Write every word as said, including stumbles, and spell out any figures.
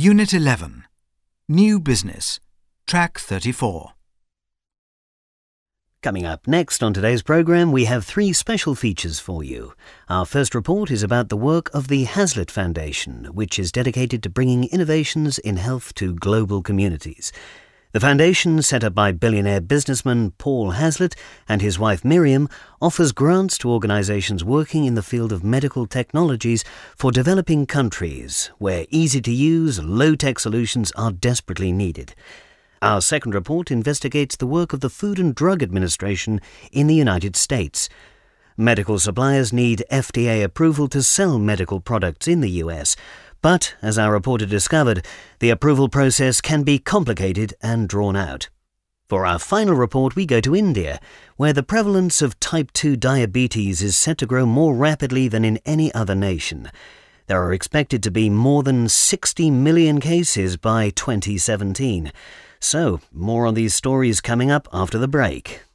Unit eleven. New Business. Track thirty-four. Coming up next on today's programme, we have three special features for you. Our first report is about the work of the Hazlitt Foundation, which is dedicated to bringing innovations in health to global communities. The foundation, set up by billionaire businessman Paul Hazlitt and his wife Miriam, offers grants to organisations working in the field of medical technologies for developing countries where easy-to-use, low-tech solutions are desperately needed. Our second report investigates the work of the Food and Drug Administration in the United States. Medical suppliers need F D A approval to sell medical products in the U S, but, as our reporter discovered, the approval process can be complicated and drawn out. For our final report, we go to India, where the prevalence of type two diabetes is set to grow more rapidly than in any other nation. There are expected to be more than sixty million cases by twenty seventeen. So, more on these stories coming up after the break.